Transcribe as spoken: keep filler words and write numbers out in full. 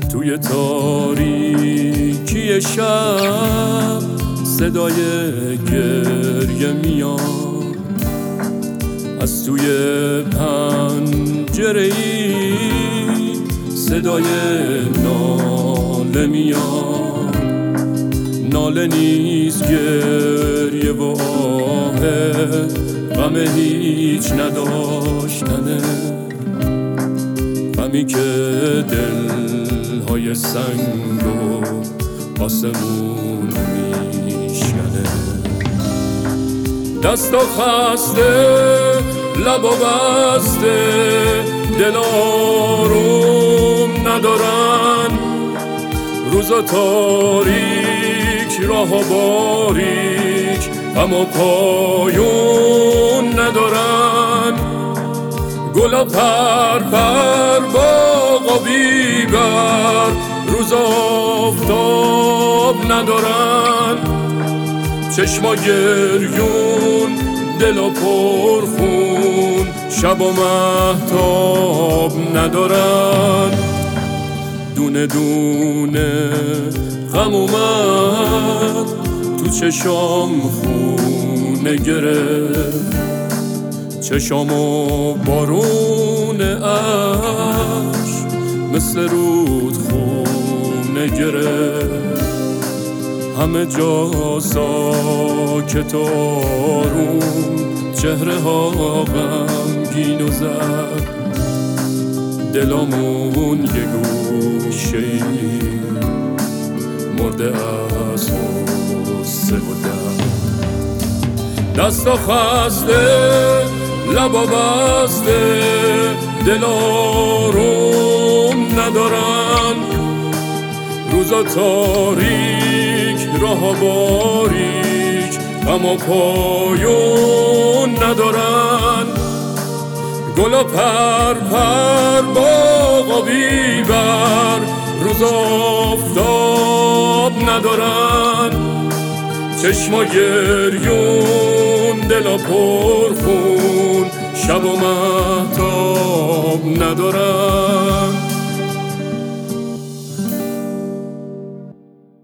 توی تاریکی شب صدای گریه میاد، از توی پنجره ای صدای ناله میاد. ناله نیست گریه و آه، غم هیچ نداشتنه، غمی که دلهای سنگ و آسمون میشکنه. دستا خسته، لبا بسته، دل آروم ندارن، روزا تاریک، راه باریک، اما پایون ندارن. گلا پر پر باغا بیبر، روزا آفتاب ندارن. چشما گریون، دلا پرخون، شب و مهتاب ندارن. دونه دونه غم اومد تو چشام خونه گرفت، چشامو بارون عشق مثل رود خونه گرفت. همه جا ساکت و آروم، چهره ها غمگین و زرد، دلامون یه گوشه‌ای مرده از غصه و درد. دستا خسته، لبا بسته، دل آروم ندارن، روزا تاریک، راه باریک، اما پایون ندارن. گلا پر پر باغا بیبر، روزا آفتاب ندارن. چشما گریون، دلا پرخون، شب و مهتاب ندارن.